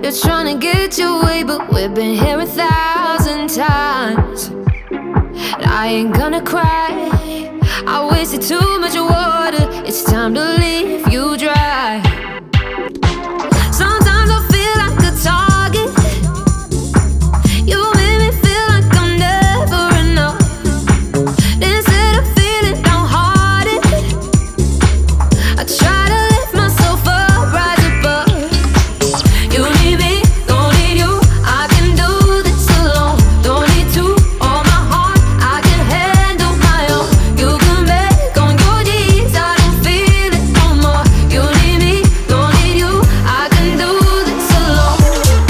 You're trying to get your way, but we've been here 1,000 times. And I ain't gonna cry. I wasted too much water. It's time to leave you dry. Sometimes I feel like a target. You make me feel like I'm never enough. Instead of feeling downhearted, I try to lift myself up, rise above. You need me, don't need you. I can do this alone. Don't need to, all my heart, I can handle my own. You can beg on your knees, I don't feel it no more. You need me, don't need you. I can do this alone.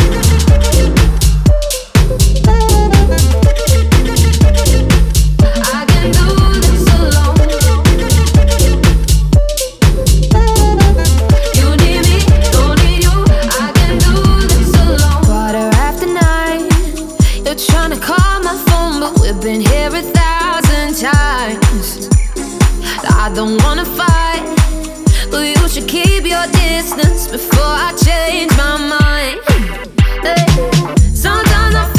I can do this alone. You need me, don't need you. I can do this alone. 9:15, you're trying to call my phone, but we've been here 1,000 times. I don't wanna fight, but you should keep your distance before I change my mind. Hey, sometimes I